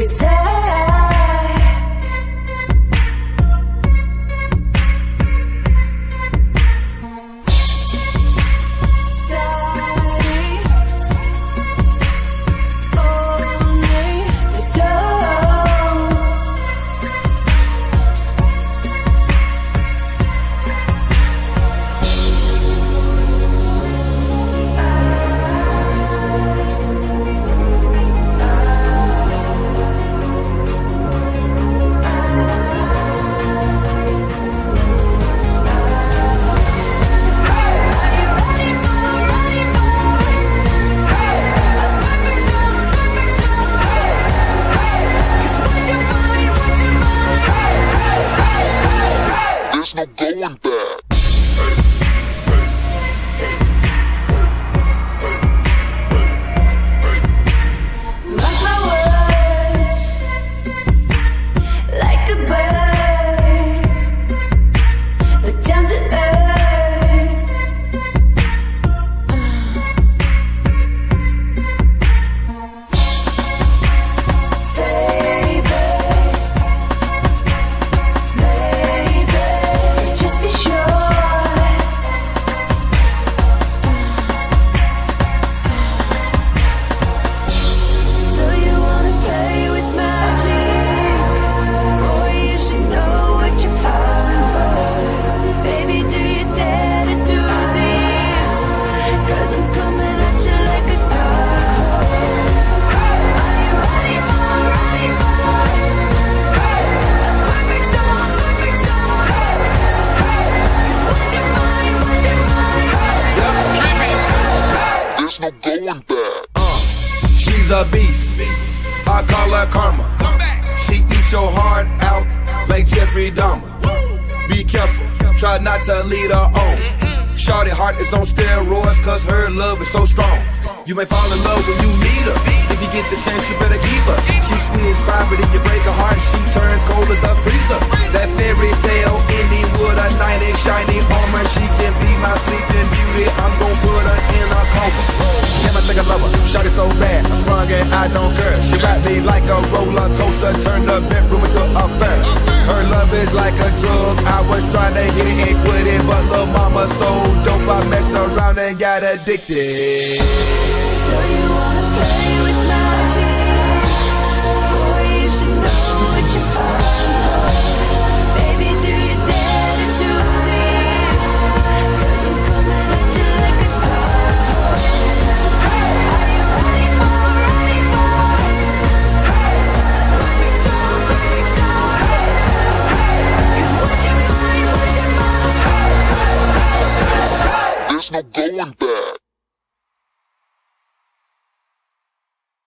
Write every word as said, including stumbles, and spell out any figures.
'Cause I no going back. Mark my words, like a bird, but down to earth. Baby, just be sure. So you wanna play with magic? Boy, you should know what you're falling for. Baby, do you dare to do this? 'Cause I'm coming at you like a dark horse. Are you ready for, ready for a perfect storm, perfect storm? There's no going back. Uh, she's a beast. I call her karma. She eats your heart out like Jeffrey Dahmer. Be careful, try not to lead her on. Shorty heart is on steroids, cause her love is so strong. You may fall in love when you meet her. If you get the chance, you better keep her. She's sweet as pie, but if you break her heart, she turn cold as a freezer. That fairy tale ending with a knight in shiny armor. She can be my sleeping beauty. I'm gon' put her in a coma. Damn, I think I love her. Shot it so bad, I sprung and I don't care. She ride me like a roller coaster, turn the bedroom into a fair. Her love is like a drug. I was trying to hit it and quit it, but lil' mama so dope, I messed around and got addicted. So you wanna play with magic? Boy, you should know what you're falling for. Baby, do you dare to do this? 'Cause I'm coming at you like a dark horse. Are you ready for, ready for a perfect storm, perfect storm? 'Cause what's your mind, what's your mind? There's no going back.